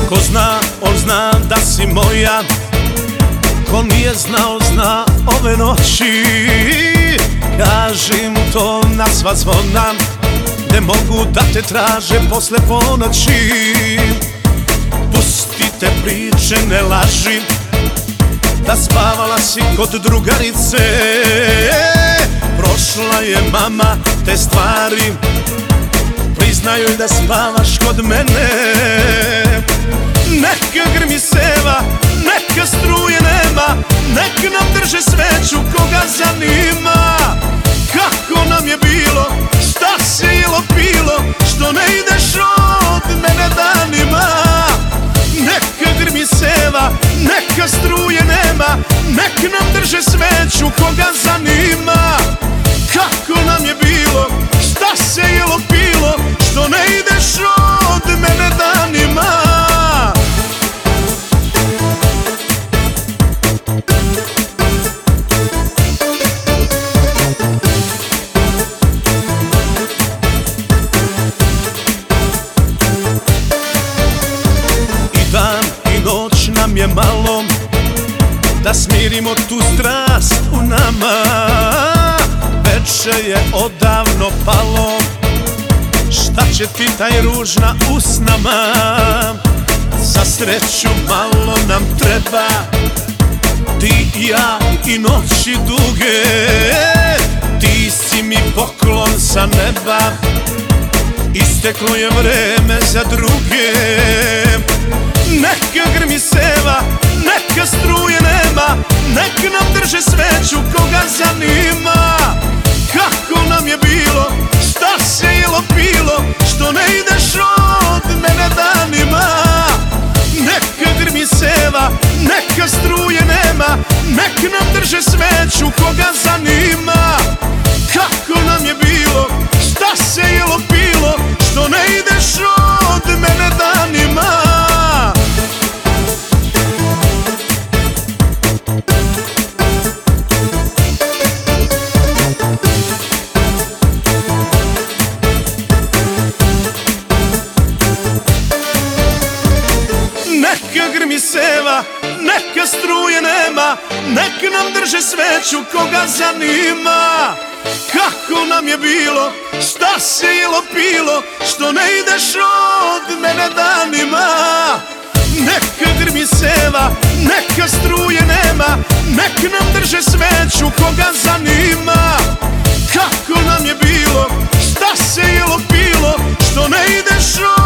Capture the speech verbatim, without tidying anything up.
Ko zna, on zna da si moja, ko nije znao, zna ove noći. Kažim to na sva zvona, ne mogu da te traže posle ponoći. Pustite priče, ne laži, da spavala si kod drugarice. Prošla je mama te stvari, priznaj joj da spavaš kod mene. Neka grmi seva, neka struje nema, nek nam drže sveću koga zanima. Kako nam je bilo, šta se jelo pilo, što ne ideš od mene danima. Neka grmi seva, neka struje nema, nek nam drže sveću koga zanima. Kako nam je bilo, šta se jelo pilo, što ne ideš od mene danima. Nam je malo da smirimo tu strast u nama. Veče je odavno palo, šta će ti taj ruž na usnama. Za sreću malo nam treba, ti i ja i noći duge. Ti si mi poklon sa neba, isteklo je vreme za druge. Neka grmi seva, neka struje nema, nek nam drže sveću koga zanima. Kako nam je bilo, šta se jelo pilo, što ne ideš od mene danima. Neka grmi seva, neka struje nema, nek nam drže sveću koga zanima. Kako nam je bilo, šta se jelo pilo, što ne ideš od mene danima. Neka grmi seva, neka struje nema, nek nam drže sveću koga zanima. Kako nam je bilo, šta se jelo pilo, što ne ideš od mene danima. Neka grmi seva, neka struje nema, nek nam drže sveću koga zanima. Kako nam je bilo, šta se jelo pilo, što ne ideš od